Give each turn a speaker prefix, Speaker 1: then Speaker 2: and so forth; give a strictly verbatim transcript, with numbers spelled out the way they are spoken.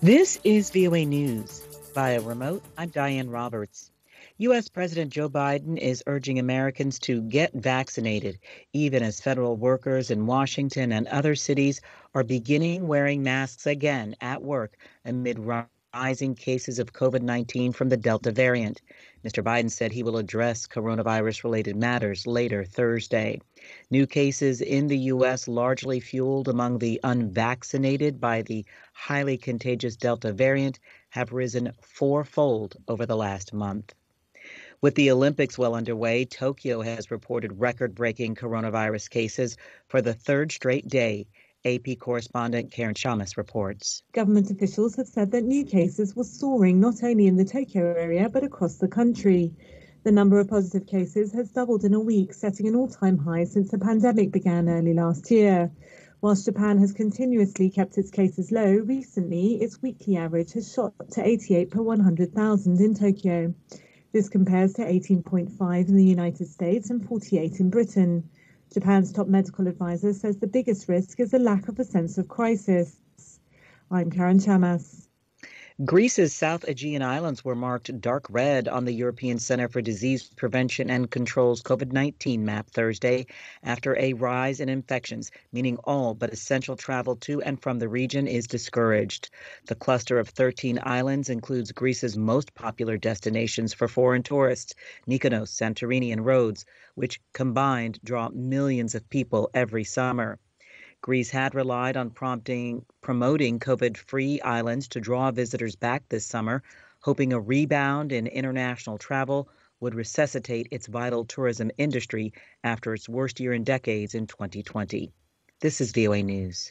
Speaker 1: This is V O A News. Via remote, I'm Diane Roberts. U S. President Joe Biden is urging Americans to get vaccinated, even as federal workers in Washington and other cities are beginning wearing masks again at work amid rising cases of COVID nineteen from the Delta variant. Mister Biden said he will address coronavirus-related matters later Thursday. New cases in the U S largely fueled among the unvaccinated by the highly contagious Delta variant have risen fourfold over the last month. With the Olympics well underway, Tokyo has reported record-breaking coronavirus cases for the third straight day. A P correspondent Karen Shamas reports.
Speaker 2: Government officials have said that new cases were soaring not only in the Tokyo area but across the country. The number of positive cases has doubled in a week, setting an all-time high since the pandemic began early last year. Whilst Japan has continuously kept its cases low, recently its weekly average has shot to eighty-eight per one hundred thousand in Tokyo. This compares to eighteen point five in the United States and forty-eight in Britain. Japan's top medical advisor says the biggest risk is a lack of a sense of crisis. I'm Karen Chamas.
Speaker 1: Greece's South Aegean Islands were marked dark red on the European Center for Disease Prevention and Control's COVID nineteen map Thursday after a rise in infections, meaning all but essential travel to and from the region is discouraged. The cluster of thirteen islands includes Greece's most popular destinations for foreign tourists, Mykonos, Santorini, and Rhodes, which combined draw millions of people every summer. Greece had relied on prompting, promoting COVID-free islands to draw visitors back this summer, hoping a rebound in international travel would resuscitate its vital tourism industry after its worst year in decades in twenty twenty. This is V O A News.